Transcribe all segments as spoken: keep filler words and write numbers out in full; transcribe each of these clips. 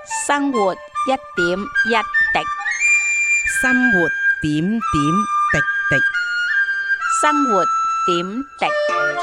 生活一點一滴， 生活點點滴滴。 生活點滴。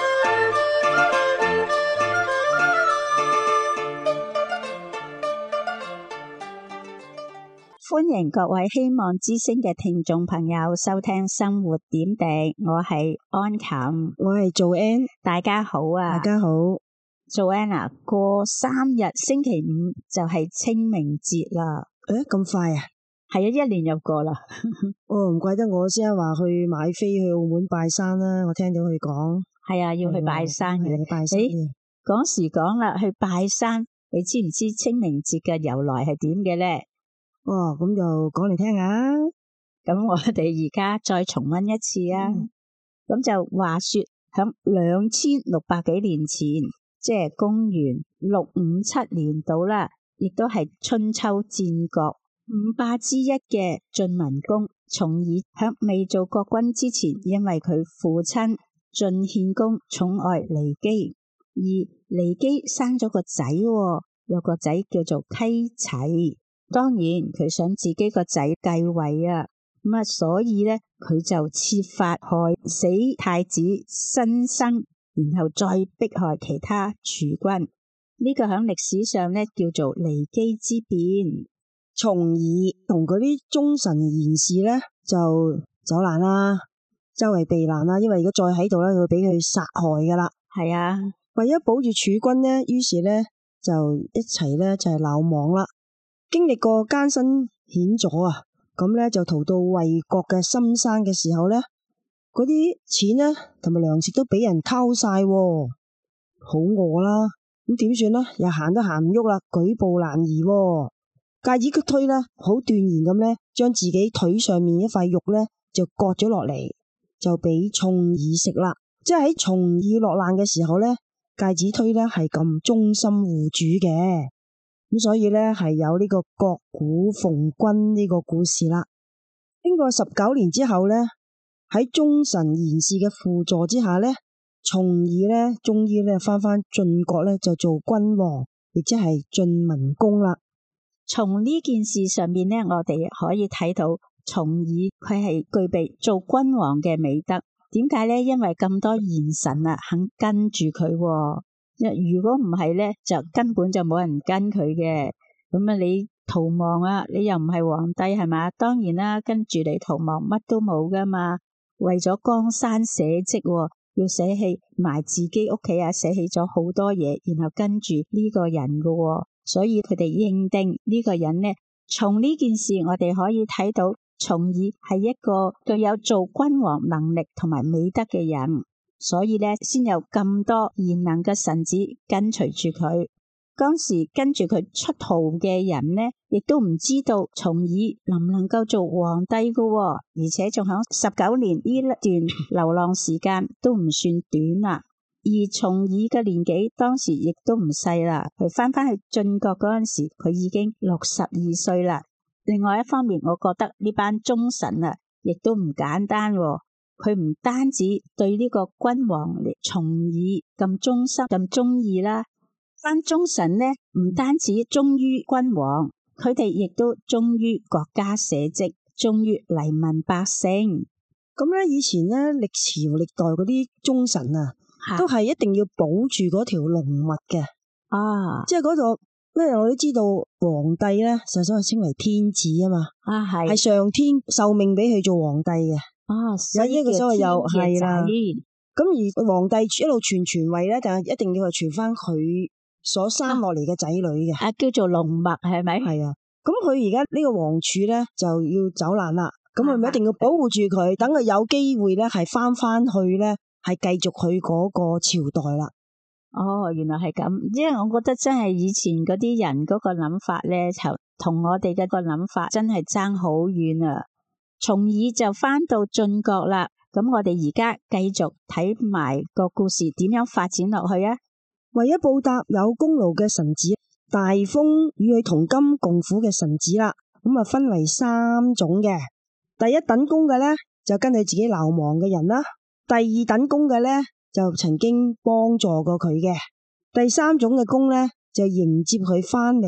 歡迎各位希望之聲嘅聽眾朋友收聽生活點滴，我係安琴， 我係做 N， 大家好啊！ 大家好， 做 N 啊，過三日星期五就係清明節啦。 誒，咁快啊？ 係啊，一年又過啦。 哦，唔怪得我先話去買飛去澳門拜山啦。我聽到佢講， 係啊，要去拜山嘅。 嗯、拜山嘅。 講時講啦，去拜山，你知唔知清明節嘅由來係點嘅咧？ 哦，咁就講嚟聽下。 咁我哋而家再重溫一次啊。咁、嗯、就話說響兩千六百幾年前，即係公元六五七年度啦，亦都係春秋戰國五霸之一嘅晉文公重耳，響未做國君之前，因為佢父親晉獻公寵愛驪姬，而驪姬生咗個仔，有個仔叫做姬齊。當然佢想自己個仔繼位啊，咁啊，所以咧佢就設法害死太子申生，然後再迫害其他儲君。呢、這個喺歷史上咧叫做驪姬之變。 重耳同嗰啲忠臣賢士咧就走難啦，周圍避難啦，因為如果再喺度咧，會俾佢殺害噶啦。 係啊， 為咗保住儲君咧，於是咧就一齊咧就係流亡啦。經歷過艱辛險阻啊，咁咧就逃到魏國嘅深山嘅時候咧，嗰啲錢咧同埋糧食都俾人偷晒，好餓啦，咁點算咧？又行都行唔喐啦，舉步難移。介子推咧，好斷然咁咧，將自己腿上面一塊肉咧就割咗落嚟，就俾重耳食啦。即係喺重耳落難嘅時候咧，介子推咧係咁忠心護主嘅。咁所以咧係有呢個割股奉君呢個故事啦。經過十九年之後咧，喺忠臣賢士嘅輔助之下咧，重耳咧終於咧翻返晉國咧就做君王，亦即係晉文公啦。 從呢件事上面咧，我哋可以睇到重耳佢係具備做君王嘅美德。點解咧？因為咁多賢臣啊肯跟住佢。如果唔係咧，就根本就冇人跟佢嘅。咁啊，你逃亡啊，你又唔係皇帝係嘛？當然啦，跟住你逃亡乜都冇噶嘛。為咗江山社稷，要捨棄埋自己屋企啊，捨棄咗好多嘢，然後跟住呢個人噶。所以佢哋認定呢個人呢，從呢件事我哋可以睇到重耳係一個具有做君王能力同埋美德嘅人。所以咧，先有咁多賢能嘅臣子跟隨住佢。當時跟住佢出逃嘅人呢，亦都唔知道重耳能唔能夠做皇帝嘅，而且仲響十九年呢一段流浪時間都唔算短啦。而重耳嘅年紀當時亦都唔細啦，佢翻返去晉國嗰陣時，佢已經六十二歲啦。另外一方面，我覺得呢班忠臣啊，亦都唔簡單。佢唔單止對呢個君王重耳咁忠心咁中意啦，班忠臣呢唔單止忠於君王，佢哋亦都忠於國家社稷，忠於黎民百姓。 咁咧，以前咧歷朝歷代嗰啲忠臣啊，都係一定要保住嗰條龍脈嘅。啊，即係嗰度，因為我都知道皇帝咧，就所謂稱為天子啊嘛。啊，係係上天受命俾佢做皇帝嘅。啊，有呢個所謂又係啦，咁而皇帝一路傳傳位咧，但係一定要係傳翻佢所生落嚟嘅仔女嘅， 啊，叫做龍脈係咪？ 係啊，咁佢而家呢個皇儲咧就要走難啦，咁佢咪一定要保護住佢，等佢有機會咧係翻翻去咧係繼續佢嗰個朝代啦。 哦，原來係咁，因為我覺得真係以前嗰啲人嗰個諗法咧，就同我哋嘅個諗法真係爭好遠啊。重耳就翻到晉國啦，咁我哋而家繼續睇埋個故事點樣發展落去啊。 為咗報答有功勞嘅臣子，大封與佢同甘共苦嘅臣子啦，咁啊分為三種嘅。第一等功嘅咧就跟佢自己流亡嘅人啦，第二等功嘅咧就曾經幫助過佢嘅，第三種嘅功咧就迎接佢翻嚟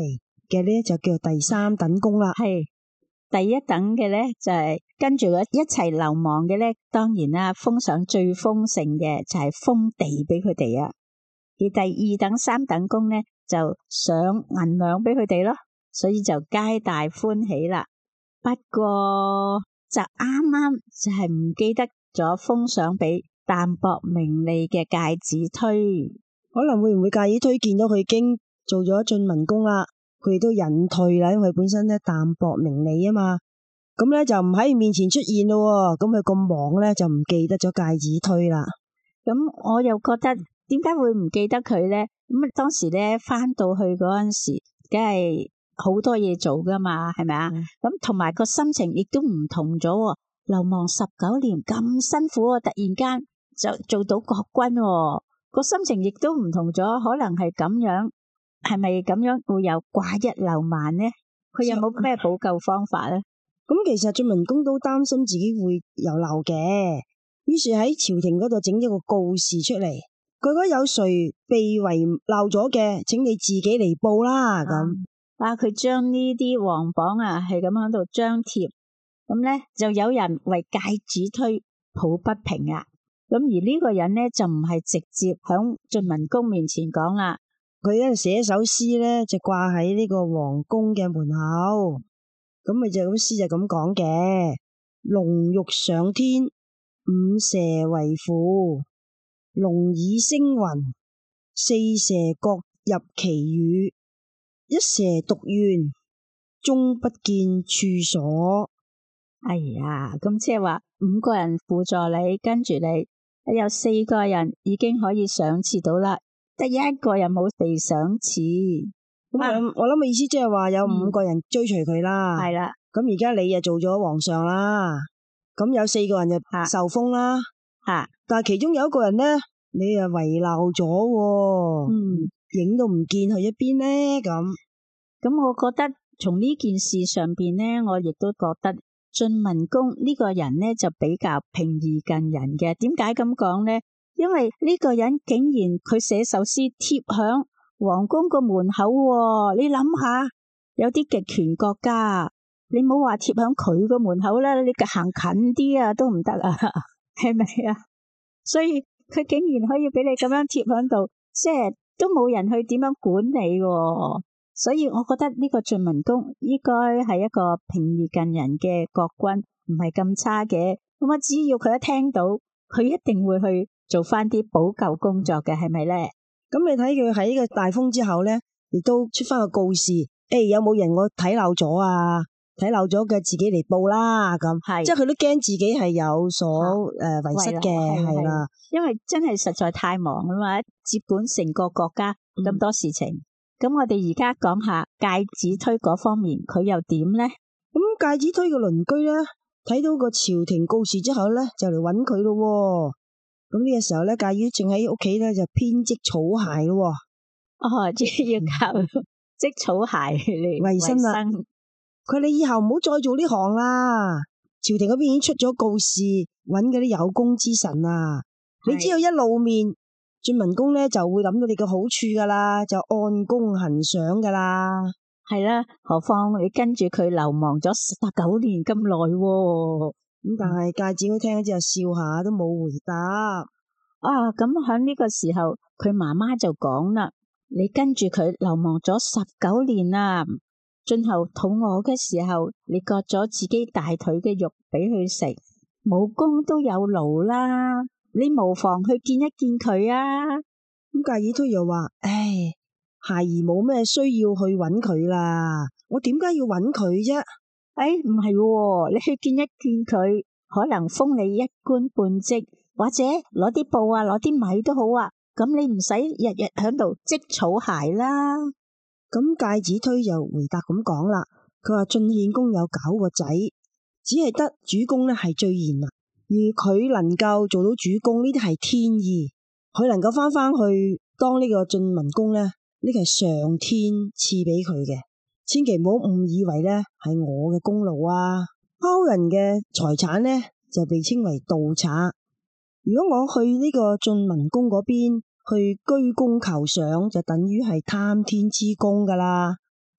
嘅呢，就叫做第三等功啦。 係第一等嘅咧，就係、是、跟住佢一齊流亡嘅咧，當然啦，封賞最豐盛嘅就係封地俾佢哋啊。而第二等、三等功咧，就賞銀兩俾佢哋咯，所以就皆大歡喜啦。不過就啱啱就係唔記得咗封賞俾淡泊名利嘅介子推， 可能會唔會介子推見到佢已經做咗晉文公啦，佢哋都隱退啦，因為本身咧淡泊名利啊嘛，咁咧就唔喺面前出現咯，咁佢咁忙咧就唔記得咗介子推啦。 咁我又覺得點解會唔記得佢咧？咁當時咧翻到去嗰陣時，梗係好多嘢做噶嘛，係咪啊？咁同埋個心情亦都唔同咗，流亡十九年咁辛苦啊，突然間就做到國君，個心情亦都唔同咗，可能係咁樣。係咪咁樣會有掛一漏萬呢？佢有冇咩補救方法呢？ 咁其實晉文公都擔心自己會有漏嘅，於是喺朝廷嗰度整咗個告示出嚟，佢講有誰被遺漏咗嘅，請你自己嚟報啦。咁啊，佢將呢啲皇榜啊，係咁喺度張貼，咁咧就有人為介子推抱不平啊。咁而呢個人咧就唔係直接響晉文公面前講啦。 佢咧寫首詩咧，就掛喺呢個皇宮嘅門口，咁咪就咁詩就咁講嘅：龍欲上天，五蛇為輔，龍耳星雲，四蛇各入其羽，一蛇獨怨，終不見處所。 哎呀，咁即係話五個人輔助你，跟住你，有四個人已經可以賞賜到啦。得一個人冇被賞賜， 咁、啊、我諗嘅意思即係話有五個人追隨佢啦。係啦、嗯，咁而家你又做咗皇上啦，咁有四個人就受封啦。吓、啊，但係其中有一個人咧，你又遺漏咗，嗯，影都唔見去一邊咧。咁， 咁我覺得從呢件事上邊咧，我亦都覺得晉文公呢個人咧就比較平易近人嘅。點解咁講咧？因為呢個人竟然佢寫首詩貼響皇宮個門口，你諗下，有啲極權國家，你唔好話貼響佢個門口啦，你行近啲啊都唔得啊，係咪啊？所以佢竟然可以俾你咁樣貼響度，即係都冇人去點樣管理喎。所以我覺得呢個晉文公應該係一個平易近人嘅國君，唔係咁差嘅。咁啊，只要佢一聽到，佢一定會去做翻啲補救工作嘅，係咪咧？ 咁你睇佢喺呢個大封之後咧，亦都出翻個告示，誒、欸，有冇人我睇漏咗啊？睇漏咗嘅自己嚟報啦，咁，係，即係佢都驚自己係有所誒遺失嘅，係啦。 因為真係實在太忙啦嘛，接管成個國家咁多事情。咁、嗯、我哋而家講下介子推嗰方面，佢又點咧？ 咁介子推嘅鄰居咧，睇到個朝廷告示之後咧，就嚟搵佢咯。咁呢個時候咧，介子正喺屋企咧就編織草鞋咯。 哦，即係要靠織草鞋嚟維生啦。佢哋以後唔好再做呢行啦。朝廷嗰邊已經出咗告示，搵嗰啲有功之臣啊。你知道一露面，晉文公咧就會諗到你嘅好處噶啦，就按功行賞噶啦。 係啦，何況你跟住佢流亡咗十九年咁耐。 咁但係介子推聽咗之後笑下都冇回答。 啊，咁喺呢個時候，佢媽媽就講啦：你跟住佢流亡咗十九年啦，最後肚餓嘅時候，你割咗自己大腿嘅肉俾佢食，冇功都有勞啦，你無妨去見一見佢啊。 咁介子推又話：唉，孩兒冇咩需要去揾佢啦，我點解要揾佢啫？ 誒，唔係喎，你去見一見佢，可能封你一官半職，或者攞啲布啊，攞啲米都好啊。咁你唔使日日喺度織草鞋啦。 咁介子推又回答咁講啦，佢話晉獻公有九個仔，只係得主公咧係最賢能，而佢能夠做到主公呢啲係天意，佢能夠翻翻去當呢個晉文公咧，呢個係上天賜俾佢嘅。千祈唔好誤以為咧係我嘅功勞啊！拋人嘅財產咧就被稱為盜賊。如果我去呢個晉文公嗰邊去居功求賞，就等於係貪天之功噶啦。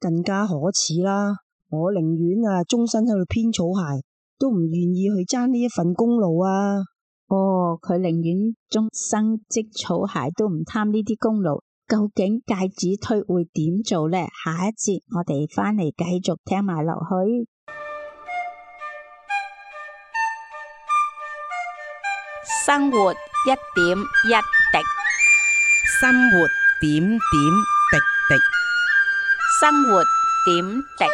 更加可恥啦。我寧願啊，終身喺度編草鞋，都唔願意去爭呢一份功勞啊。 哦，佢寧願終生織草鞋，都唔貪呢啲功勞。究竟介子推會點做呢？下一節我哋返嚟繼續聽埋落去。 生活一點一滴， 生活點點滴滴， 生活點滴。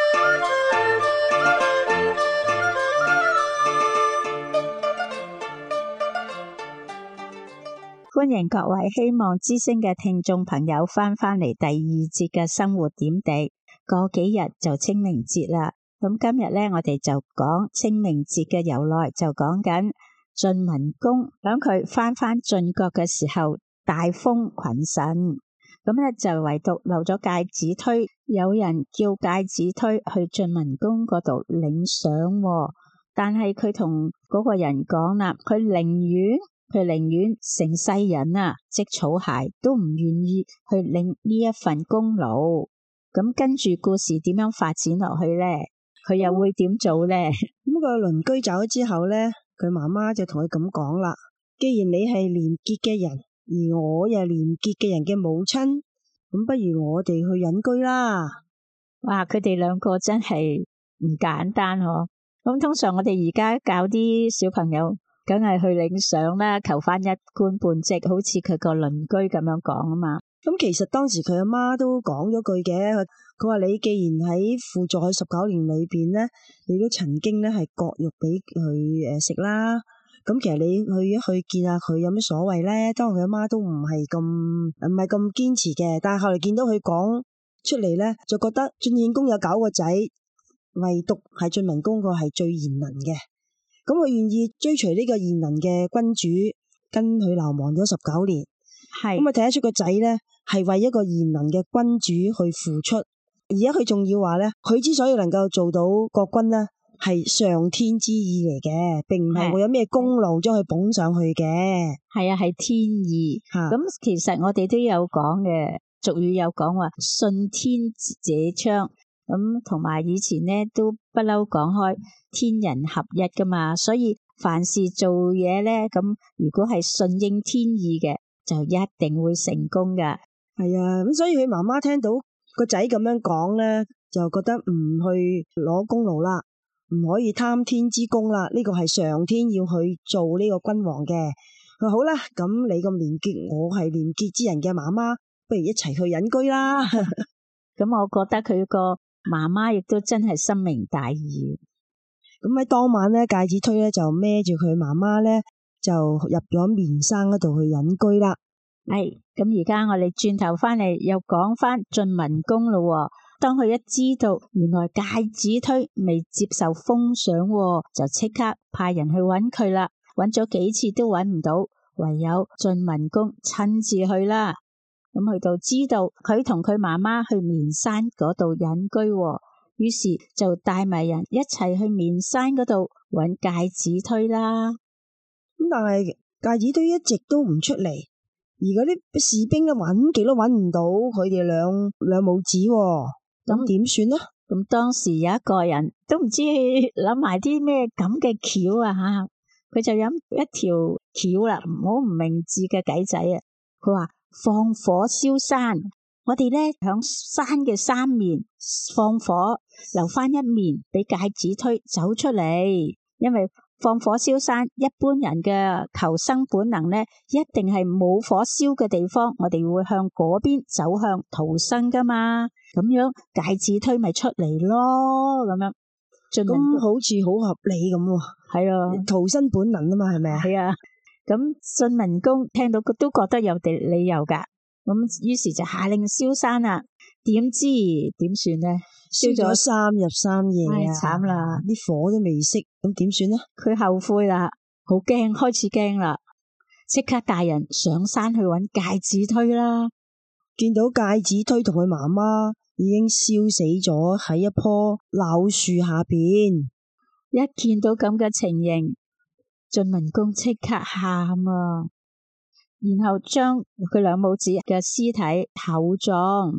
歡迎各位希望之聲嘅聽眾朋友翻返嚟第二節嘅生活點滴。過幾日就清明節啦，咁今日呢，我哋就講清明節嘅由來，就講緊晉文公響佢翻返晉國嘅時候大封群臣，咁咧就唯獨留咗介子推，有人叫介子推去晉文公嗰度領賞，但係佢同嗰個人講啦，佢寧願佢寧願成世人啊織草鞋，都唔願意去領呢一份功勞。咁跟住故事點樣發展落去呢？佢又會點做呢？ 咁個鄰居走咗之後呢，佢媽媽就同佢咁講啦：既然你係廉潔嘅人，而我又係廉潔嘅人嘅母親，咁不如我哋去隱居啦。 哇！佢哋兩個真係唔簡單嗬。咁通常我哋而家教啲小朋友，梗係去領賞啦，求翻一官半職，好似佢個鄰居咁樣講啊嘛。 咁其實當時佢阿媽都講咗句嘅，佢話你既然喺輔助佢十九年裏邊咧，你都曾經咧係割肉俾佢誒食啦。咁其實你去一去見下佢有咩所謂咧？當佢阿媽都唔係咁唔係咁堅持嘅，但係後來見到佢講出嚟咧，就覺得晉獻公有九個仔，唯獨係晉文公個係最賢能嘅。咁佢願意追隨呢個賢能嘅君主，跟佢流亡咗十九年。 係咁啊，睇得出個仔咧係為一個賢能嘅君主去付出。而家佢仲要話咧，佢之所以能夠做到國君咧，係上天之意嚟嘅，並唔係會有咩功勞將佢捧上去嘅。 係啊，係天意。咁、啊、其實我哋都有講嘅，俗語有講話順天者昌。咁同埋以前咧都不嬲講開天人合一噶嘛，所以凡事做嘢咧，咁如果係順應天意嘅，就一定會成功噶。 係啊，咁所以佢媽媽聽到個仔咁樣講咧，就覺得唔去攞功勞啦，唔可以貪天之功啦。呢個係上天要去做呢個君王嘅。佢話好啦，咁你咁廉潔，我係廉潔之人嘅媽媽，不如一齊去隱居啦。 咁我覺得佢個媽媽亦都真係深明大義。 咁喺當晚咧，介子推咧就孭住佢媽媽咧，就入咗綿山嗰度去隱居啦。 係，咁而家我哋轉頭翻嚟又講翻晉文公咯。當佢一知道原來介子推未接受封賞，就即刻派人去揾佢啦。揾咗幾次都揾唔到，唯有晉文公親自去啦。咁去到知道佢同佢媽媽去綿山嗰度隱居，於是就帶埋人一齊去綿山嗰度揾介子推啦。 咁但係介子推一直都唔出嚟，而嗰啲士兵咧揾極都揾唔到佢哋兩兩母子，咁點算呢？ 咁當時有一個人都唔知諗埋啲咩咁嘅橋啊吓，佢就諗一條橋啦，唔好唔明智嘅計仔啊。佢話放火燒山，我哋咧響山嘅三面放火，留翻一面俾介子推走出嚟。因為放火燒山，一般人嘅求生本能咧，一定係冇火燒嘅地方，我哋會向嗰邊走向逃生噶嘛。咁樣介子推咪出嚟咯，咁樣咁好似好合理咁。 係啊， 逃生本能啊嘛，係咪啊？ 係啊。咁晉文公聽到都覺得有地理由噶，咁於是就下令燒山啦。點知點算呢？ 燒咗三日三夜啊， 慘啦！ 啲火都未熄，咁點算呢？ 佢後悔啦，好驚，開始驚啦，即刻帶人上山去揾介子推啦。 見到介子推同佢媽媽已經燒死咗喺一棵柳樹下邊， 一見到咁嘅情形，晉文公即刻喊啊，然後將佢兩母子嘅屍體厚葬，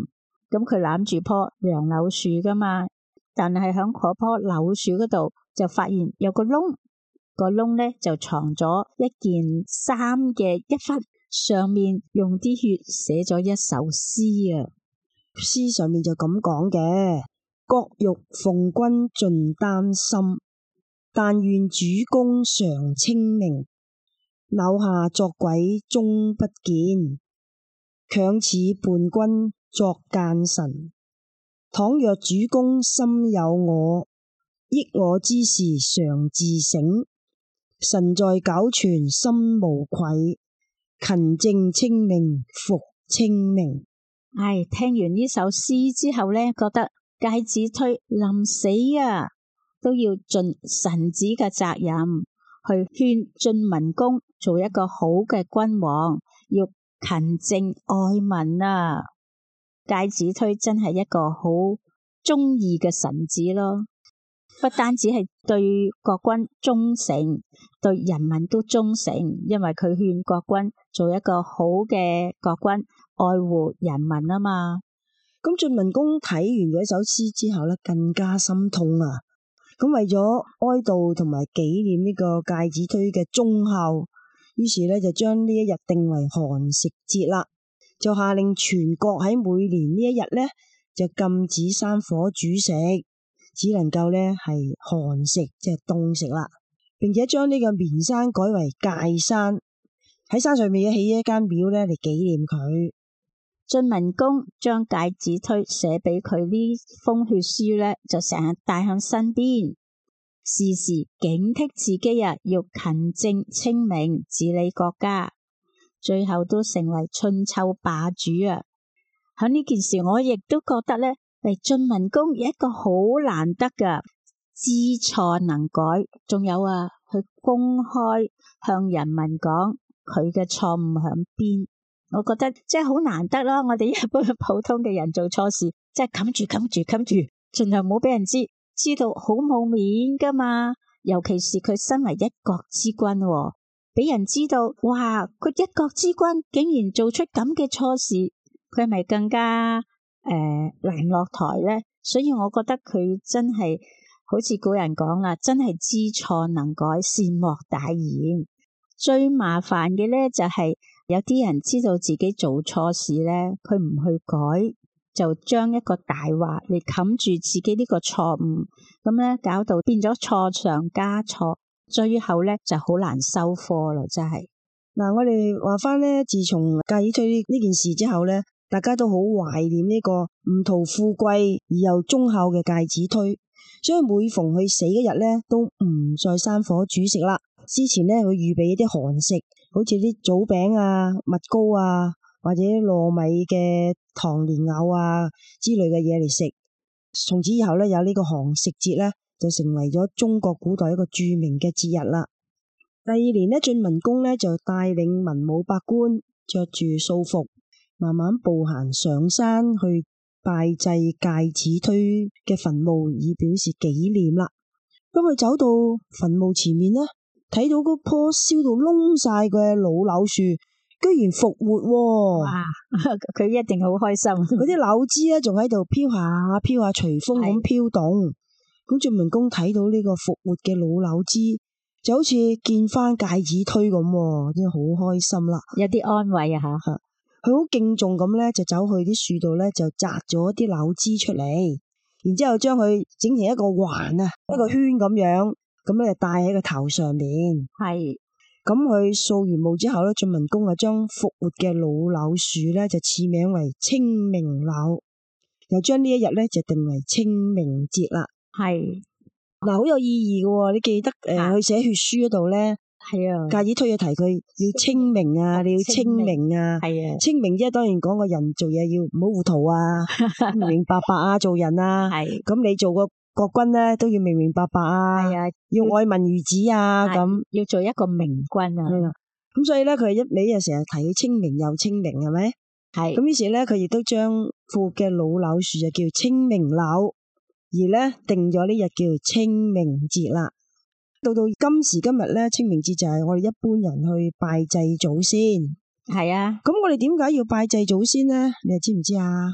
咁佢攬住棵楊柳樹噶嘛，但係響嗰棵柳樹嗰度就發現有個窿，個窿咧就藏咗一件衫嘅一忽，上面用啲血寫咗一首詩啊。 詩上面就咁講嘅：國欲奉君盡擔心，但願主公常清明。柳下作鬼終不見，強似伴君作諫臣。倘若主公心有我，憶我之時常自省。臣在九泉心無愧，勤政清明復清明。 唉，聽完呢首詩之後呢，覺得介子推臨死啊，都要盡臣子嘅責任，去勸晉文公做一個好嘅君王，要勤政愛民啊。介子推真係一個好忠義嘅臣子咯，不單止係對國君忠誠，對人民都忠誠，因為佢勸國君做一個好嘅國君，愛護人民啊嘛。 咁晉文公睇完嗰首詩之後呢，更加心痛啊！咁為咗哀悼同埋紀念呢個介子推嘅忠孝，於是呢就將呢一日定為寒食節啦，就下令全國喺每年呢一日呢就禁止山火煮食，只能夠呢係寒食，即係凍食啦，並且將呢個綿山改為界山，喺山上面起一間廟呢嚟紀念佢。 晉文公將介子推寫俾佢呢封血書呢，就成日帶喺身邊，時時警惕自己啊，要勤政清明，治理國家，最後都成為春秋霸主啊！喺呢件事，我亦都覺得呢，係晉文公一個好難得噶，知錯能改，仲有啊，去公開向人民講佢嘅錯誤喺邊。我覺得即係好難得咯，我哋一般普通嘅人做錯事，即係冚住冚住冚住，盡量唔好俾人知，知道好冇面噶嘛。尤其是佢身為一國之君，俾人知道，哇！佢一國之君竟然做出咁嘅錯事，佢係咪更加誒、呃、難落台呢？所以我覺得佢真係好似古人講啦，真係知錯能改，善莫大焉。最麻煩嘅呢，就係、是、有啲人知道自己做錯事呢，佢唔去改，就將一個大話嚟冚住自己呢個錯誤，咁呢搞到變咗錯上加錯，最後呢就好難收科啦，真係。 嗱，我哋話翻呢，自從介子推呢件事之後呢，大家都好懷念呢個唔圖富貴而又忠孝嘅介子推，所以每逢佢死嗰日呢，都唔再山火煮食啦。之前呢，佢預備一啲寒食，好似啲棗餅啊、蜜糕啊，或者糯米嘅糖蓮藕啊之類嘅嘢嚟食。從此以後呢，有呢個寒食節呢，就成為咗中國古代一個著名嘅節日啦。第二年呢，晉文公呢，就帶領文武百官，着住素服，慢慢步行上山去拜祭介子推嘅墳墓，以表示紀念啦。咁佢走到墳墓前面呢，睇到嗰棵燒到燶晒嘅老柳樹，居然復活喎！ 哇！佢一定好開心。 嗰啲柳枝咧，仲喺度飄下飄下，隨風咁飄動。咁晉文公睇到呢個復活嘅老柳枝，就好似見翻介子推咁，真係好開心啦！ 有啲安慰啊吓， 佢好敬重咁咧，就走去啲樹度咧，就摘咗啲柳枝出嚟，然之後將佢整成一個環啊，一個圈咁樣。咁咧就戴喺個頭上面，係咁佢掃完墓之後咧，晉文公啊將復活嘅老柳樹咧就賜名為清明柳，又將呢一日咧就定為清明節啦。係嗱，好有意義嘅，你記得誒，佢寫血書嗰度咧，係啊，介子推要提佢要清明啊，你要清明啊，係啊，清明即係當然講個人做嘢要唔好糊塗啊，明明白白啊，做人啊，係咁你做個國君咧都要明明白白啊，係啊，要愛民如子啊，咁要做一個明君啊。咁所以咧，佢一味就成日提佢清明又清明，係咪？係。咁於是咧，佢亦都將復活嘅老柳樹就叫清明柳，而咧定咗呢日叫清明節啦。到到今時今日咧，清明節就係我哋一般人去拜祭祖先。係啊。咁我哋點解要拜祭祖先咧？你哋知唔知啊？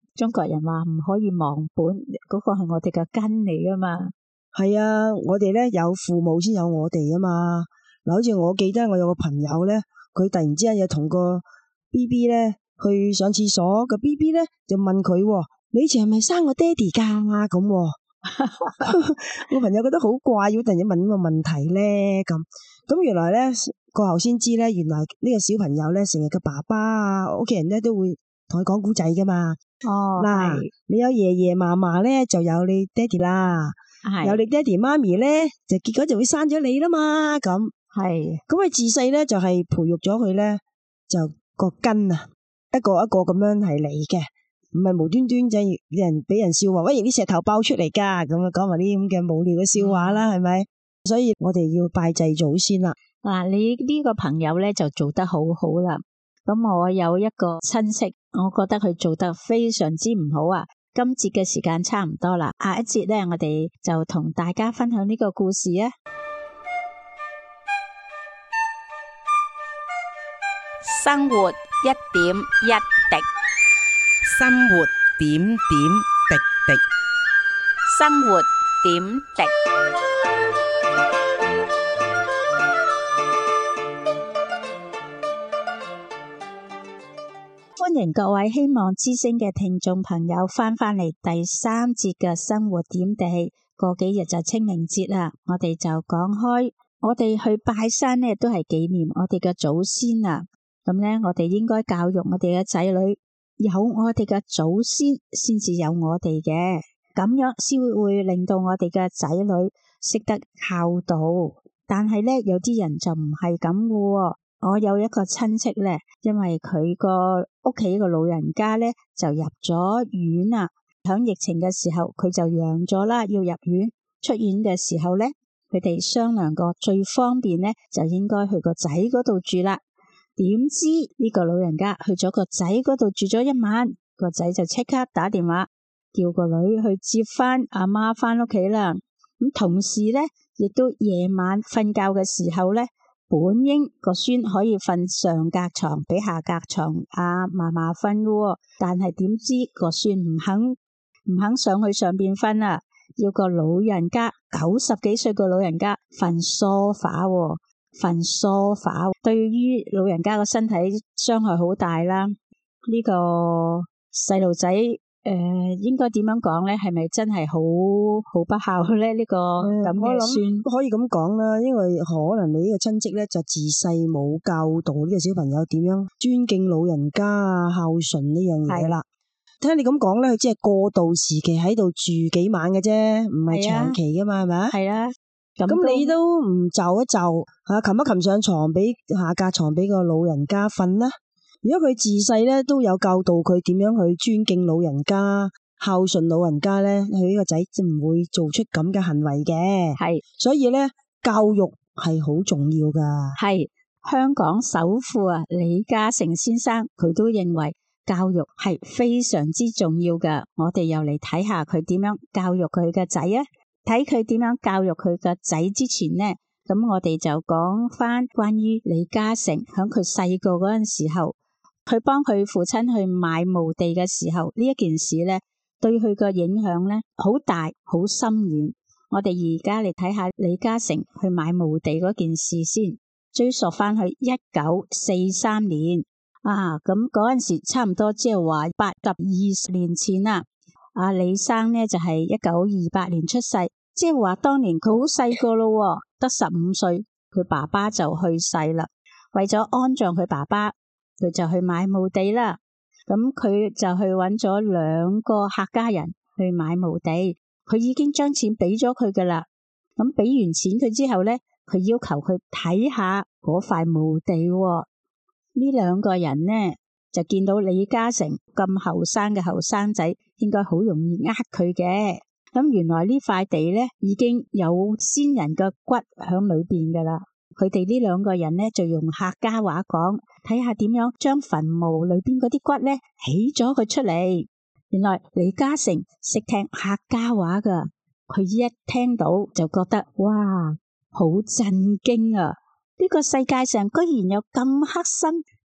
中國人話唔可以忘本，嗰個係我哋嘅根嚟噶嘛。 係啊，我哋咧有父母先有我哋啊嘛。嗱，好似我記得我有個朋友咧，佢突然之間又同個 B B 咧去上廁所，個 B B 咧就問佢：你以前係咪生我爹哋噶？咁我朋友覺得好怪，要突然間問呢個問題咧，咁咁原來咧過後先知咧，原來呢個小朋友咧成日嘅爸爸啊，屋企人咧都會同佢講古仔噶嘛。 哦， 嗱，你有爺爺嫲嫲咧，就有你爹哋啦。有你爹哋媽咪咧，就結果就會生咗你啦嘛。咁係咁佢自細咧就係培育咗佢咧，就個根啊，一個一個咁樣係嚟嘅，唔係無端端就有人俾人笑話，喂，啲石頭爆出嚟噶，咁啊講埋啲咁嘅無聊嘅笑話啦，係咪？所以我哋要拜祭祖先啦。 嗱，你呢個朋友咧就做得好好啦。咁我有一個親戚，我覺得佢做得非常之唔好啊。今節嘅時間差唔多啦，下一節咧，我哋就同大家分享呢個故事啊。 生活一點一滴， 生活點點滴滴， 生活點滴。 歡迎各位希望之聲嘅聽眾朋友翻返嚟第三節嘅生活點滴。過幾日就清明節啦，我哋就講開，我哋去拜山呢都係紀念我哋嘅祖先啊。咁呢，我哋應該教育我哋嘅仔女，有我哋嘅祖先先至有我哋嘅，咁樣先會令到我哋嘅仔女識得孝道。但係呢，有啲人就唔係咁嘅喎。我有一個親戚咧，因為佢個屋企個老人家咧就入咗院啦。響疫情嘅時候，佢就陽咗啦，要入院。出院嘅時候咧，佢哋商量過最方便咧，就應該去個仔嗰度住啦。點知呢個老人家去咗個仔嗰度住咗一晚，個仔就即刻打電話叫個女去接翻阿媽翻屋企啦。咁同時咧，亦都夜晚瞓覺嘅時候咧，本應個孫可以瞓上格床，俾下格床阿嫲嫲瞓噶，但係點知個孫唔肯唔肯上去上邊瞓啊，要個老人家九十幾歲個老人家瞓梳化，瞓梳化對於老人家個身體傷害好大啦。呢個細路仔誒，應該點樣講咧？係咪真係好好不孝咧？呢個咁嘅孫可以咁講啦，因為可能你呢個親戚咧就自細冇教導呢個小朋友點樣尊敬老人家啊、孝順呢樣嘢啦。聽你咁講咧，佢只係過渡時期喺度住幾晚嘅啫，唔係長期噶嘛，係咪啊？ 係啦，咁你都唔就一就吓，擒一擒上床俾下格床俾個老人家瞓啦。如果佢自細咧都有教導佢點樣去尊敬老人家、孝順老人家咧，佢呢個仔就唔會做出咁嘅行為嘅。係，所以咧教育係好重要噶。 係，香港首富啊李嘉誠先生佢都認為教育係非常之重要噶。我哋又嚟睇下佢點樣教育佢嘅仔啊。睇佢點樣教育佢嘅仔之前呢，咁我哋就講翻關於李嘉誠響佢細個嗰陣時候。佢幫佢父親去買墓地嘅時候，呢一件事咧，對佢嘅影響咧好大，好深遠。我哋而家嚟睇下李嘉誠去買墓地嗰件事先，追溯翻去一九四三年啊，咁嗰陣時差唔多即係話八十二十年前啦。阿李生呢就係一九二八年出世，即係話當年佢好細個咯，得十五歲，佢爸爸就去世啦。為咗安葬佢爸爸，佢就去買墓地啦，咁佢就去揾咗兩個客家人去買墓地，佢已經將錢俾咗佢噶啦，咁俾完錢佢之後咧，佢要求佢睇下嗰塊墓地喎。呢兩個人呢就見到李嘉誠咁後生嘅後生仔，應該好容易呃佢嘅，咁原來呢塊地咧已經有先人嘅骨響裏邊噶啦。佢哋呢兩個人呢，就用客家話講，睇下點樣將墳墓裏邊嗰啲骨呢起咗佢出嚟。原來李嘉誠識聽客家話噶，佢一聽到就覺得哇，好震驚啊！呢個世界上居然有咁黑心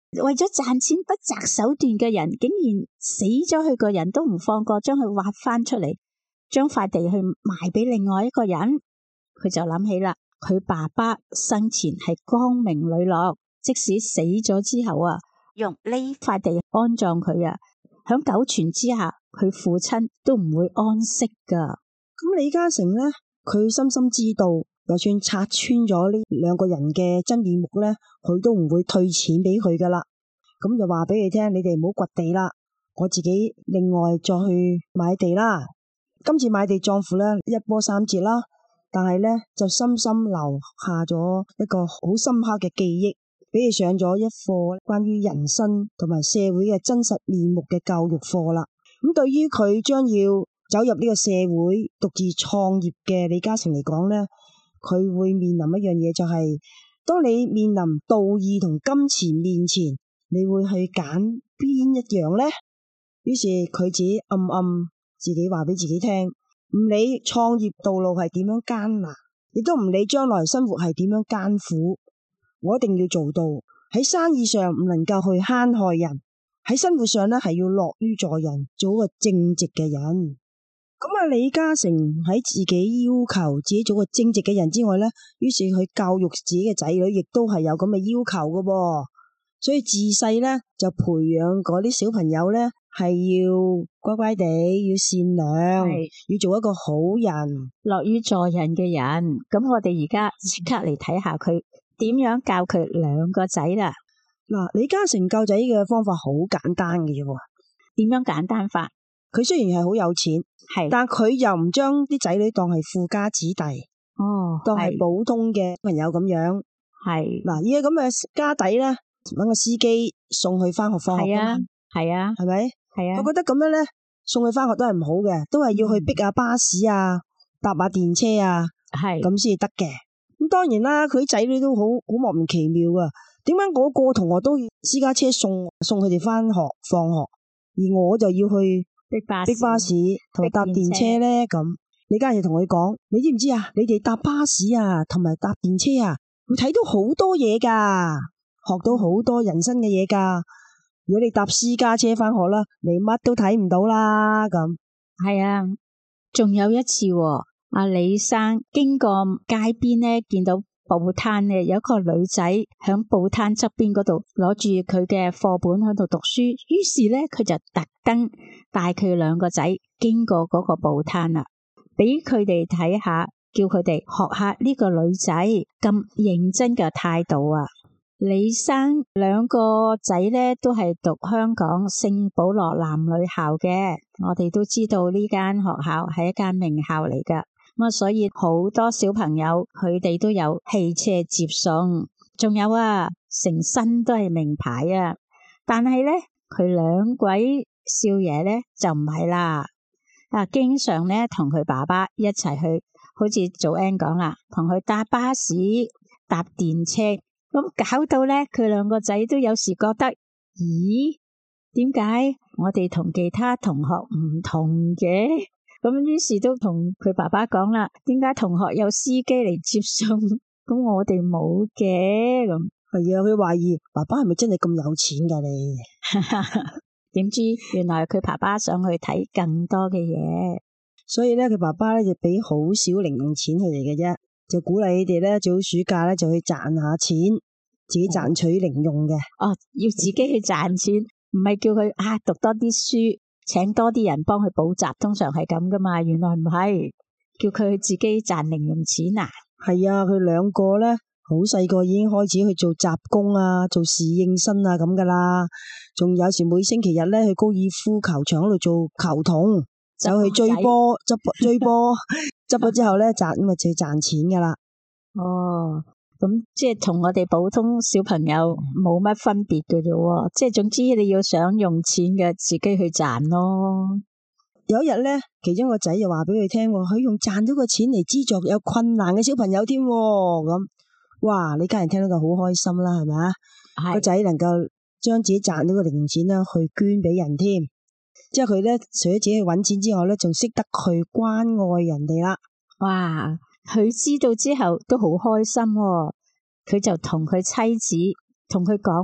為咗賺錢不擇手段嘅人，竟然死咗佢個人都唔放過，將佢挖翻出嚟，將塊地去賣俾另外一個人。佢就諗起啦，佢爸爸生前係光明磊落，即使死咗之後啊，用呢塊地安葬佢啊，響九泉之下，佢父親都唔會安息噶。 咁李嘉誠呢，佢深深知道，就算拆穿咗呢兩個人嘅真面目呢，佢都唔會退錢俾佢噶啦。咁就話俾佢聽，你哋唔好掘地啦，我自己另外再去買地啦。今次買地壯闊呢，一波三折啦，但係呢，就深深留下咗一個好深刻嘅記憶，俾佢上咗一課關於人生同埋社會嘅真實面目嘅教育課啦。咁對於佢將要走入呢個社會獨自創業嘅李嘉誠嚟講呢，佢會面臨一樣嘢，就係、是、當你面臨道義同金錢面前，你會去揀邊一樣呢？於是佢自己暗暗自己話俾自己聽，唔理創業道路係點樣艱難，亦都唔理將來生活係點樣艱苦，我一定要做到喺生意上唔能夠去慳害人，喺生活上呢係要樂於助人，做一個正直嘅人。咁啊，李嘉誠喺自己要求自己做個正直嘅人之外呢，於是佢教育自己嘅仔女，亦都係有咁嘅要求噶噃。所以自細呢，就培養嗰啲小朋友呢，係要乖乖地，要善良，要做一個好人， 樂於助人嘅人。咁我哋而家即刻嚟睇下佢點樣教佢兩個仔啦。 嗱，李嘉誠教仔嘅方法好簡單嘅啫。 點樣簡單法？ 佢雖然係好有錢，係，但佢又唔將啲仔女當係富家子弟， 哦， 當係普通嘅朋友咁樣。係嗱，依個咁嘅家底咧，搵個司機送佢翻學放學。係啊， 係啊， 係咪？係啊。我覺得咁樣咧，送佢翻學都係唔好嘅，都係要去逼下巴士啊，搭下電車啊，係咁先至得嘅。咁當然啦，佢啲仔女都好好莫名其妙噶。點解我個同學都要私家車送送佢哋翻學放學，而我就要去逼巴士、逼巴士同埋搭電車咧？咁李嘉誠同佢講：你知唔知啊？你哋搭巴士啊，同埋搭電車啊，會睇到好多嘢噶，學到好多人生嘅嘢噶。如果你搭私家車翻學啦，你乜都睇唔到啦。咁係啊，仲有一次、哦，阿李生經過街邊咧，見到報攤咧，有一個女仔響報攤側邊嗰度攞住佢嘅課本喺度讀書，於是咧佢就特登帶佢兩個仔經過嗰個報攤啦，俾佢哋睇下，叫佢哋學下呢個女仔咁認真嘅態度啊！李生兩個仔咧都係讀香港聖保羅男女校嘅，我哋都知道呢間學校係一間名校嚟噶。咁啊，所以好多小朋友佢哋都有汽車接送，仲有啊，成身都係名牌啊。但係咧，佢兩位少爺咧就唔係啦，啊，經常咧同佢爸爸一齊去，好似早 N 講啦，同佢搭巴士、搭電車，咁搞到咧佢兩個仔都有時覺得，咦，點解我哋同其他同學唔同嘅？咁於是都同佢爸爸講啦，點解同學有司機嚟接送，咁我哋冇嘅？咁係啊，佢懷疑爸爸係咪真係咁有錢噶你？ 點知原來佢爸爸想去睇更多嘅嘢， 所以咧佢爸爸咧就俾好少零用錢佢哋嘅啫，就鼓勵你哋咧做暑假咧就去賺下錢，自己賺取零用嘅。 哦，要自己去賺錢，唔係叫佢啊讀多啲書。請多啲人幫佢補習，通常係咁噶嘛？原來唔係，叫佢自己賺零用錢啊！ 係啊，佢兩個咧好細個已經開始去做雜工啊，做侍應生啊咁噶啦。仲有時每星期日咧去高爾夫球場嗰度做球童，走去追波，執追波，執咗之後咧賺咁啊就賺錢噶啦。 哦。咁即係同我哋普通小朋友冇乜分別嘅啫，即係總之你要想用錢嘅，自己去賺咯。 有一日咧，其中個仔就話俾佢聽，佢用賺到個錢嚟資助有困難嘅小朋友添。咁，哇！你家人聽到就好開心啦，係咪啊？個仔能夠將自己賺到個零錢啦，去捐俾人添。之後佢咧，除咗自己去搵錢之外咧，仲識得去關愛人哋啦。 哇！佢知道之後都好開心，佢就同佢妻子同佢講，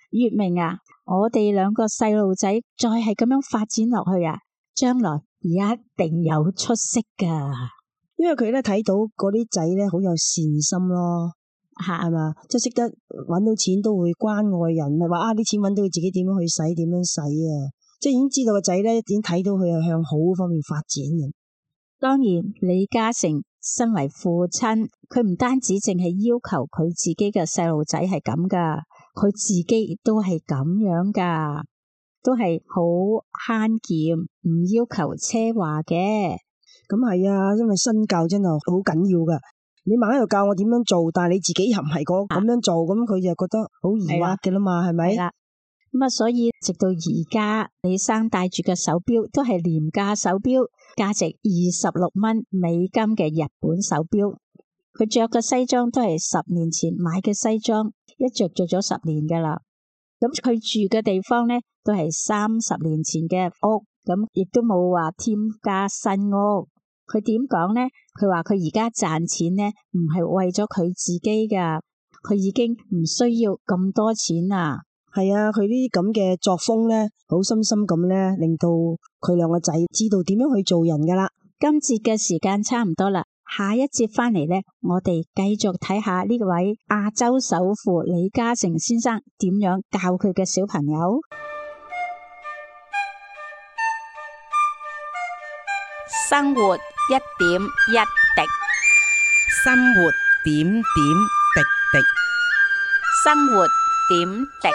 月明啊，我哋兩個細路仔再係咁樣發展落去啊，將來一定有出息噶。 因為佢咧睇到嗰啲仔咧好有善心咯，係嘛，即係識得搵到錢都會關愛人，唔係話啊啲錢搵到佢自己點樣去使，點樣使啊，即係已經知道個仔咧，已經睇到佢係向好方面發展嘅。 當然，李嘉誠身為父親，佢唔單止淨係要求佢自己嘅細路仔係咁噶，佢自己亦都係咁樣噶，都係好慳儉，唔要求奢華嘅。 咁係啊，因為身教真係好緊要噶。你猛喺度教我點樣做，但係你自己又唔係嗰咁樣做，咁佢就覺得好疑惑嘅啦嘛，係咪？ 係啦，咁啊，所以直到而家，李生戴住嘅手錶都係廉價手錶，價值二十六蚊美金嘅日本手錶。佢着嘅西裝都係十年前買嘅西裝，一着着咗十年噶啦。咁佢住嘅地方咧，都係三十年前嘅屋，咁亦都冇話添加新屋。佢點講呢？佢話佢而家賺錢呢，唔係為咗佢自己噶，佢已經唔需要咁多錢啦。 係啊，佢呢啲咁嘅作風咧，好深深咁咧，令到佢兩個仔知道點樣去做人噶啦。 今節嘅時間差唔多啦，下一節翻嚟咧，我哋繼續睇下呢位亞洲首富李嘉誠先生點樣教佢嘅小朋友。 生活一點一滴， 生活點點滴滴， 生活點滴。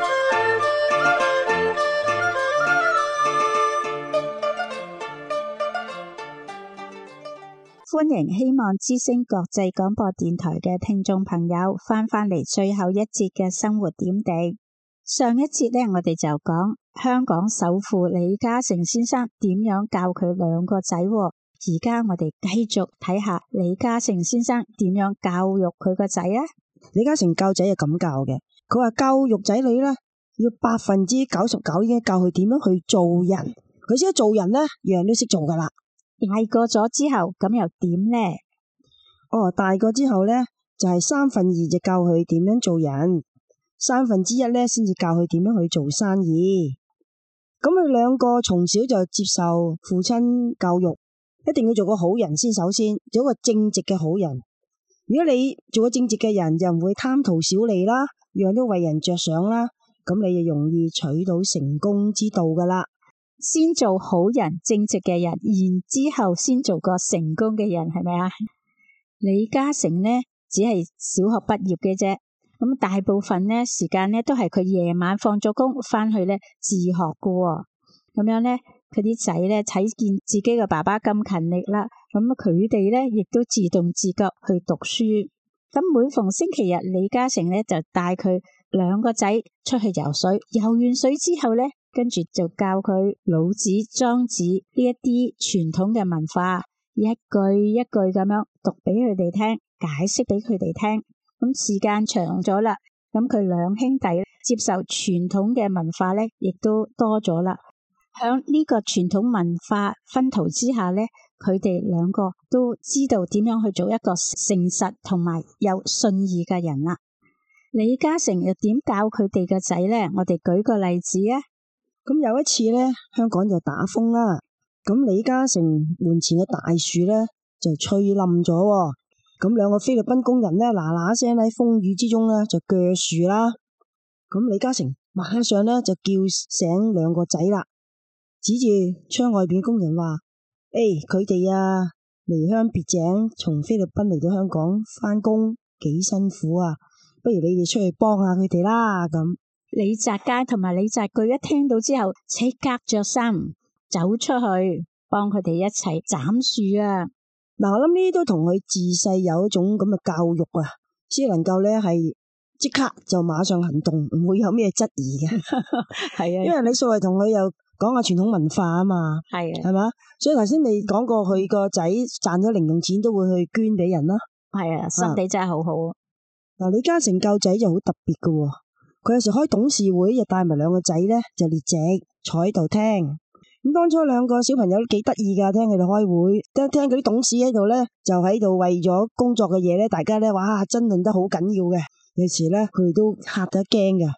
歡迎希望之聲國際廣播電台嘅聽眾朋友翻返嚟最後一節嘅生活點滴。上一節呢，我哋就講香港首富李嘉誠先生點樣教佢兩個仔。而家我哋繼續睇下李嘉誠先生點樣教育佢個仔啊。 李嘉誠教仔係咁教嘅，佢話教育仔女咧，要百分之九十九應該教佢點樣去做人。佢識得做人咧，樣樣都識做噶啦。 大個咗之後，咁又點呢？ 哦，大個之後咧，就係三分二就教佢點樣做人，三分之一咧先至教佢點樣去做生意。咁佢兩個從小就接受父親教育，一定要做個好人先，首先做一個正直嘅好人。如果你做個正直嘅人，就唔會貪圖小利啦，樣樣都為人着想啦，咁你就容易取到成功之道噶啦。 先做好人正直嘅人，然之後先做個成功嘅人，係咪啊？李嘉誠呢，只係小學畢業嘅啫，咁大部分呢時間呢都係佢夜晚放咗工翻去呢自學噶喎。咁樣呢，佢啲仔呢睇見自己嘅爸爸咁勤力啦，咁佢哋呢亦都自動自覺去讀書。咁每逢星期日，李嘉誠呢就帶佢兩個仔出去游水，游完水之後呢，跟住就教佢老子、莊子呢一啲傳統嘅文化，一句一句咁樣讀俾佢哋聽，解釋俾佢哋聽。咁時間長咗啦，咁佢兩兄弟接受傳統嘅文化呢，亦都多咗啦。響呢個傳統文化熏陶之下呢，佢哋兩個都知道點樣去做一個誠實同埋有信義嘅人啦。李嘉誠又點教佢哋嘅仔呢？我哋舉個例子啊。 咁有一次咧，香港就打風啦，咁李嘉誠門前嘅大樹咧就吹冧咗，咁兩個菲律賓工人咧嗱嗱聲喺風雨之中咧就鋸樹啦。咁李嘉誠馬上咧就叫醒兩個仔啦，指住窗外邊工人話：誒，佢哋啊離鄉別井，從菲律賓嚟到香港返工幾辛苦啊，不如你哋出去幫下佢哋啦。咁李澤楷同埋李澤鉅一聽到之後，即刻着衫走出去幫佢哋一齊斬樹啊！ 嗱，我諗呢啲都同佢自細有一種咁嘅教育啊，先能夠咧係即刻就馬上行動，唔會有咩質疑嘅。 係啊， 因為你所謂同佢又講下傳統文化啊嘛，係啊，係嘛，所以頭先你講過佢個仔賺咗零用錢都會去捐俾人啦。 係啊，心地真係好好啊！ 嗱，李嘉誠教仔就好特別噶喎。佢有時開董事會，就帶埋兩個仔咧，就列席坐喺度聽。咁當初兩個小朋友都幾得意噶，聽佢哋開會，聽聽嗰啲董事喺度咧，就喺度為咗工作嘅嘢咧，大家咧哇爭論得好緊要嘅。有時咧，佢哋都嚇得驚噶。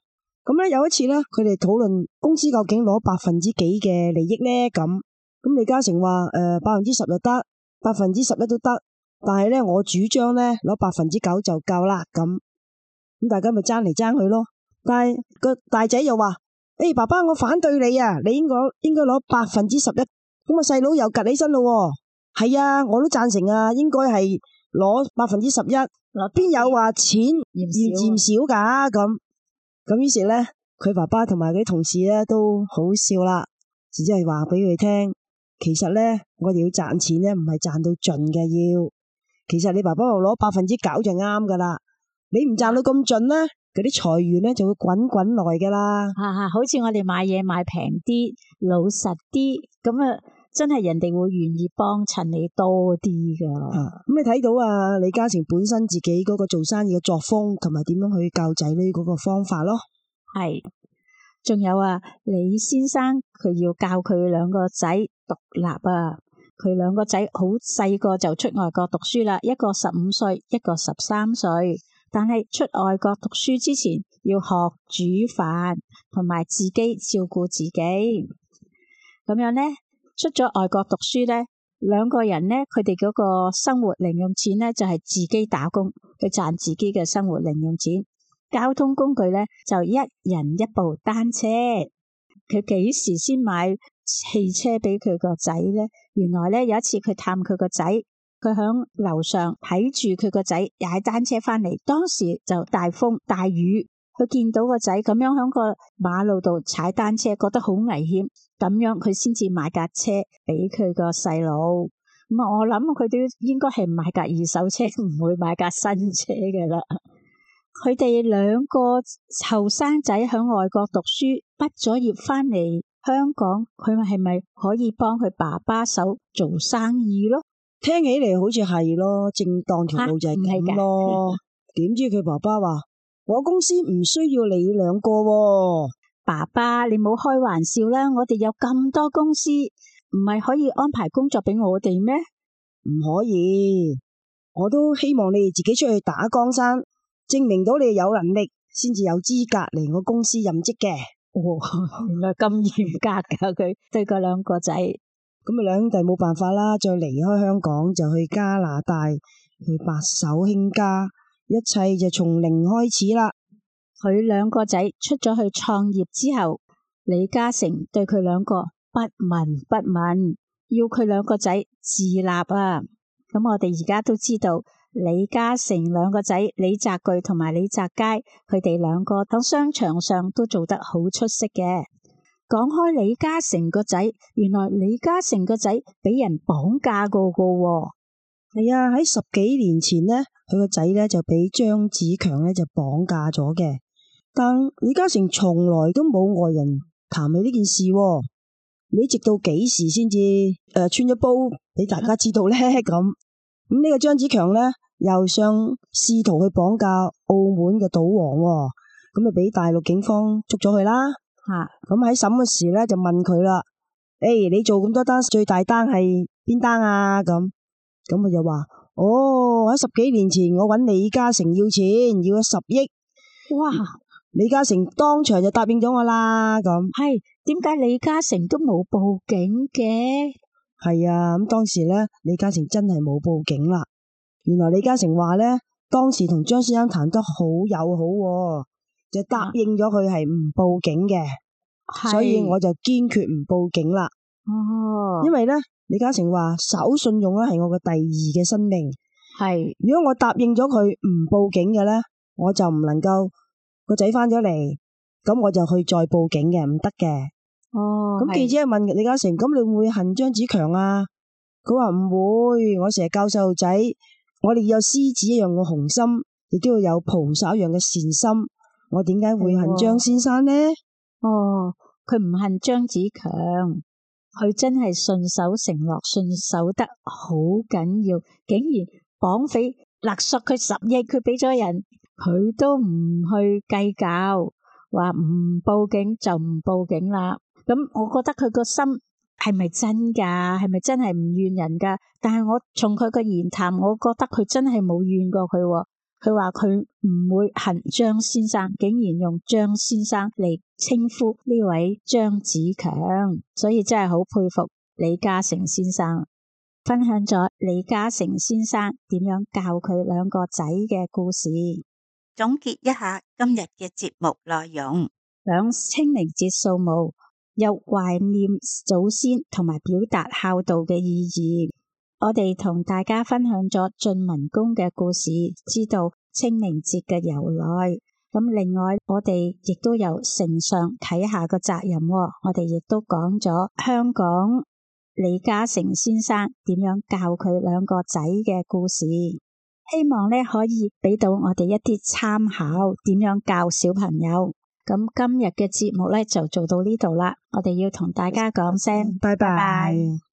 咁咧有一次咧，佢哋討論公司究竟攞百分之幾嘅利益咧，咁咁李嘉誠話誒百分之十就得，百分之十一都得，但係咧我主張咧攞百分之九就夠啦，咁咁大家咪爭嚟爭去咯。但係個大仔又話：誒、欸、爸爸，我反對你啊，你應該應該攞百分之十一。咁啊細佬又趷起身咯，係啊，我都贊成啊，應該係攞百分之十一，邊有話錢嫌嫌少噶咁。咁於是咧，佢爸爸同埋佢啲同事咧都好笑啦，只係話俾佢聽，其實咧我哋要賺錢咧，唔係賺到盡嘅，要其實你爸爸攞百分之九就啱噶啦，你唔賺到咁盡咧，嗰啲財源咧就會滾滾來噶啦。 啊啊，好似我哋買嘢買平啲，老實啲，咁啊真係人哋會願意幫襯你多啲噶。咁、 啊、你睇到啊李嘉誠本身自己嗰個做生意嘅作風，同埋點樣去教仔女嗰個方法咯。 係，仲有啊李先生佢要教佢兩個仔獨立啊，佢兩個仔好細個就出外國讀書啦，一個十五歲，一個十三歲。但係出外國讀書之前要學煮飯，同埋自己照顧自己。咁樣咧，出咗外國讀書咧，兩個人咧，佢哋嗰個生活零用錢咧就係自己打工去賺自己嘅生活零用錢。交通工具咧就一人一部單車。佢幾時先買汽車俾佢個仔咧？原來咧有一次佢探佢個仔。佢響樓上睇住佢個仔踩單車翻嚟，當時就大風大雨，佢見到個仔咁樣響個馬路度踩單車，覺得好危險，咁樣佢先至買架車俾佢個細路。咁啊，我諗佢都應該係買架二手車，唔會買架新車嘅啦。佢哋兩個後生仔響外國讀書，畢咗業翻嚟香港，佢係咪可以幫佢爸爸手做生意咯？ 聽起嚟好似係咯，正當條路就係咁咯。點、啊、知佢爸爸話：我公司唔需要你兩個喎。 爸爸，你冇開玩笑啦！我哋有咁多公司，唔係可以安排工作俾我哋咩？ 唔可以，我都希望你哋自己出去打江山，證明到你哋有能力，先至有資格嚟我公司任職嘅。 哦，原來咁嚴格噶，佢對嗰兩個仔。 咁啊，兩兄弟冇辦法啦，再離開香港就去加拿大去白手興家，一切就從零開始啦。 佢兩個仔出咗去創業之後，李嘉誠對佢兩個不聞不問，要佢兩個仔自立啊。咁我哋而家都知道，李嘉誠兩個仔李澤鉅同埋李澤楷，佢哋兩個喺商場上都做得好出色嘅。講開李嘉誠個仔，原來李嘉誠個仔俾人綁架過噶。 係啊，喺十幾年前呢，佢個仔呢就俾張子強呢就綁架咗嘅。但李嘉誠從來都冇外人談起呢件事，你直到幾時先至誒穿咗煲俾大家知道呢？咁咁呢個張子強呢，又想試圖去綁架澳門嘅賭王，咁啊俾大陸警方捉咗佢啦。吓，咁喺審嘅時咧就問佢啦，誒、欸，你做咁多單，最大單係邊單啊？咁咁佢就話，哦，喺十幾年前我搵李嘉誠要錢，要咗十億。哇！李嘉誠當場就答應咗我啦。咁係點解李嘉誠都冇報警嘅？ 係啊，咁當時咧李嘉誠真係冇報警啦。原來李嘉誠話咧，當時同張先生談得好友好，啊。就答應咗佢係唔報警嘅，所以我就堅決唔報警啦。哦，因為咧，李嘉誠話守信用咧係我嘅第二嘅生命。係，如果我答應咗佢唔報警嘅咧，我就唔能夠個仔翻咗嚟，咁我就去再報警嘅，唔得嘅。哦，咁記者問李嘉誠，咁你會唔會恨張子強啊？佢話唔會，我成日教細路仔，我哋要有獅子一樣嘅雄心，亦都要有菩薩一樣嘅善心。我點解會恨張先生呢？ 哦，佢唔恨張子強，佢真係信守承諾，信守得好緊要。竟然綁匪勒索佢十億，佢俾咗人，佢都唔去計較，話唔報警就唔報警啦。咁我覺得佢個心係咪真噶？係咪真係唔怨人噶？但係我從佢個言談，我覺得佢真係冇怨過佢。 佢話佢唔會恨張先生，竟然用張先生嚟稱呼呢位張子強，所以真係好佩服李嘉誠先生。分享咗李嘉誠先生點樣教佢兩個仔嘅故事。 總結一下今日嘅節目內容。 響清明節掃墓，有懷念祖先同埋表達孝道嘅意義。我哋同大家分享咗晉文公嘅故事，知道清明節嘅由來。咁另外我哋亦都有承上啟下嘅責任，我哋亦都講咗香港李嘉誠先生點樣教佢兩個仔嘅故事，希望咧可以俾到我哋一啲參考，點樣教小朋友。咁今日嘅節目咧就做到呢度啦，我哋要同大家講聲拜拜。 拜拜。